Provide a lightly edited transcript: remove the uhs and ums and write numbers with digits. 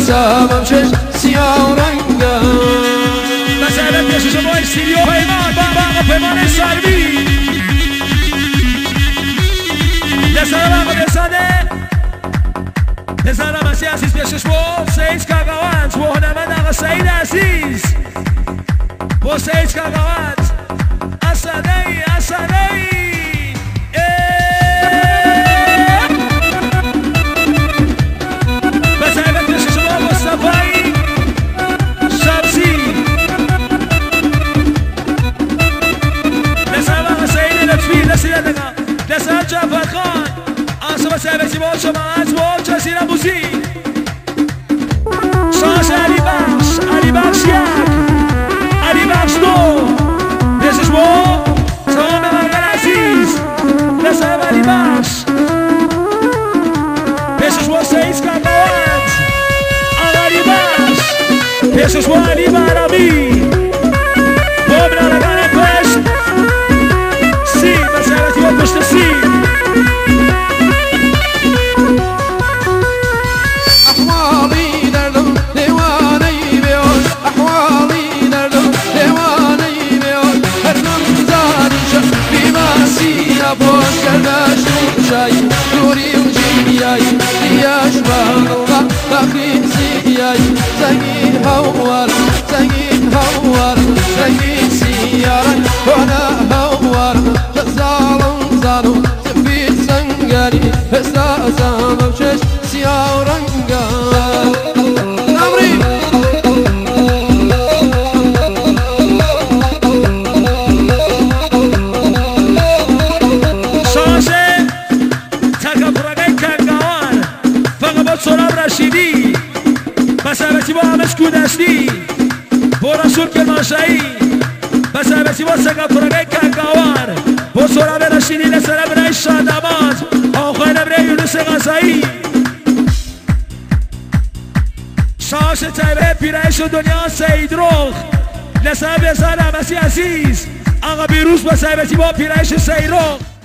حسابم چش سیاه رنگم مثلا پیش شما استیلیو پیمان با پیمان سالبی دستان آقا بساده دستان مسی عزیز پیشش با سعید کاغوانت و هنرمند آقا سعید عزیز با سعید کاغوانت اسدی مثلا پیش شما مصطفی شمسی دستان آقا سعید لطفی دستان جعفر خان آسما سعبتی با شما از با جزیره موزی ساز علی بخش یک علی بخش دو پیشش با سلام مقابل عزیز نصب علی بخش پیشش با سعید کاغوانت آقا علی بخش پیشش با علی برمی با برادران پشت سی مسئلتی با پشت سی نوري وجياي يا شباب الله اخي سياي زين هوار زين سيارة وانا هوار ظالم في سنقاري استاذ مشش سيا ورنقا مسابقتی با همش کودشتی بورا شور کرمانشاهی مسابقتی با سگا پرگه کنگاوان با سورا برشیدی لسره برای شادامات آخواه نبره یونس غزایی شاش تایبه پیرایش دنیا سید روخ لسره بزار همسی عزیز آقا بیروز مسابقتی با پیرایش سید روخ